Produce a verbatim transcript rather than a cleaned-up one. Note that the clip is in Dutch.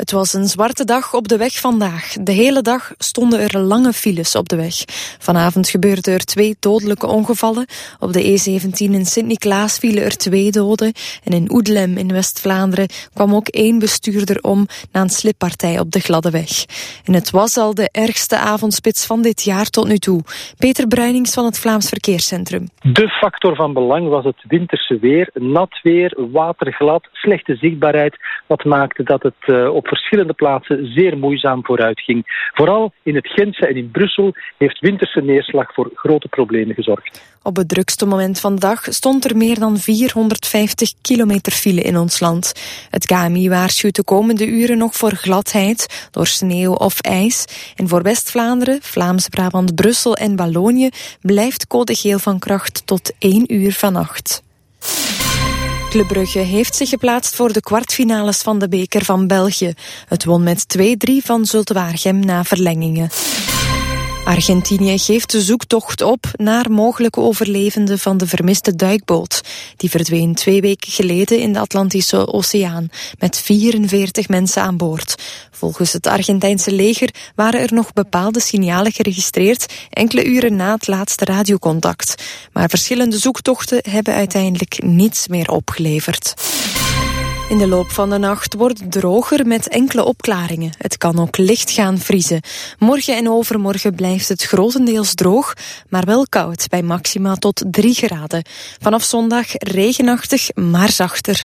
Het was een zwarte dag op de weg vandaag. De hele dag stonden er lange files op de weg. Vanavond gebeurden er twee dodelijke ongevallen. Op de E zeventien in Sint-Niklaas vielen er twee doden. En in Oedelem in West-Vlaanderen kwam ook één bestuurder om na een slippartij op de gladde weg. En het was al de ergste avondspits van dit jaar tot nu toe. Peter Bruinings van het Vlaams Verkeerscentrum. De factor van belang was het winterse weer. Nat weer, waterglad, slechte zichtbaarheid. Wat maakte dat het uh, op verschillende plaatsen zeer moeizaam vooruit ging. Vooral in het Gentse en in Brussel heeft winterse neerslag voor grote problemen gezorgd. Op het drukste moment van de dag stond er meer dan vierhonderdvijftig kilometer file in ons land. Het K M I waarschuwt de komende uren nog voor gladheid door sneeuw of ijs. En voor West-Vlaanderen, Vlaams-Brabant, Brussel en Wallonië blijft code geel van kracht tot één uur vannacht. Club Brugge heeft zich geplaatst voor de kwartfinales van de beker van België. Het won met twee drie van Zulte Waregem na verlengingen. Argentinië geeft de zoektocht op naar mogelijke overlevenden van de vermiste duikboot. Die verdween twee weken geleden in de Atlantische Oceaan met vierenveertig mensen aan boord. Volgens het Argentijnse leger waren er nog bepaalde signalen geregistreerd enkele uren na het laatste radiocontact. Maar verschillende zoektochten hebben uiteindelijk niets meer opgeleverd. In de loop van de nacht wordt het droger met enkele opklaringen. Het kan ook licht gaan vriezen. Morgen en overmorgen blijft het grotendeels droog, maar wel koud bij maxima tot drie graden. Vanaf zondag regenachtig, maar zachter.